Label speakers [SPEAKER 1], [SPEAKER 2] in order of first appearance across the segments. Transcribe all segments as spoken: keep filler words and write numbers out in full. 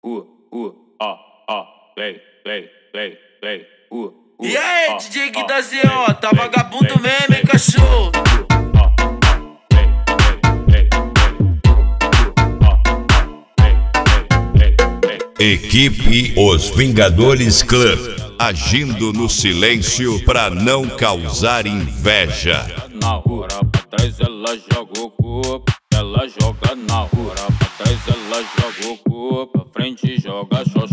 [SPEAKER 1] uh, uh, ó, ó, vem, vem, vem, vem, uh, uh.
[SPEAKER 2] E aí, D J Gui da Z O, tá vagabundo mesmo, hein, cachorro?
[SPEAKER 3] Equipe Os Vingadores Club, agindo no silêncio pra não causar inveja.
[SPEAKER 1] Na hora pra trás ela joga o corpo, ela joga na hora pra trás ela joga o corpo, pra frente joga xoxota.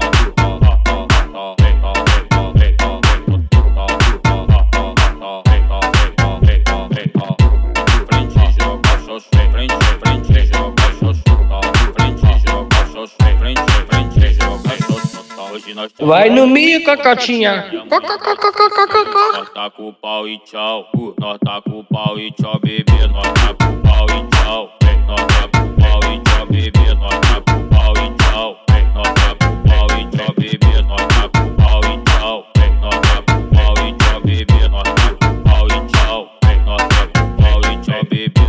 [SPEAKER 4] Vai no milho, cocotinha.
[SPEAKER 1] Nós tá com o pau e tchau. Nós tá com o pau e tchau, bebê. Nós tá com o pau e tchau. Nós tá com o pau e tchau, bebê. Nós tá com o pau e tchau. Nós tá com o pau e tchau, bebê. Nós tá com o pau e tchau. Nós tá com o pau e tchau, bebê. Nós tá com o pau e tchau. Nós tá com o pau e tchau, bebê.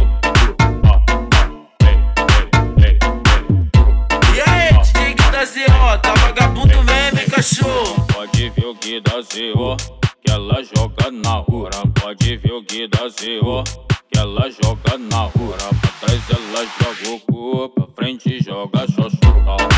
[SPEAKER 2] E aí, D J Gui da Z O, tá vagabundo mesmo, hein, cachorro?
[SPEAKER 1] Pode ver o Gui da Z O, que ela joga na hora. Pode ver o Gui da Z O, que ela joga na hora. Pra trás ela joga o corpo, pra frente joga xoxota.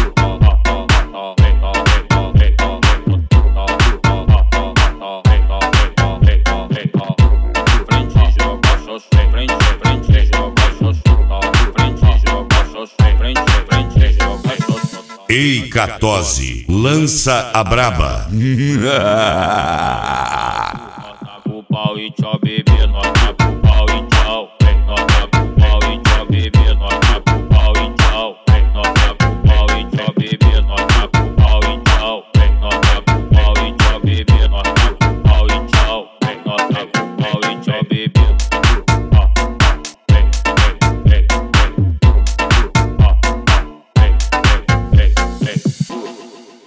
[SPEAKER 1] Frente joga xoxota, frente, frente joga xoxota. Frente joga xoxota, frente, frente joga xoxota.
[SPEAKER 3] Ei, Catose, lança a braba.
[SPEAKER 1] Nós tá com o pau e tchau, bebê. Nós tá com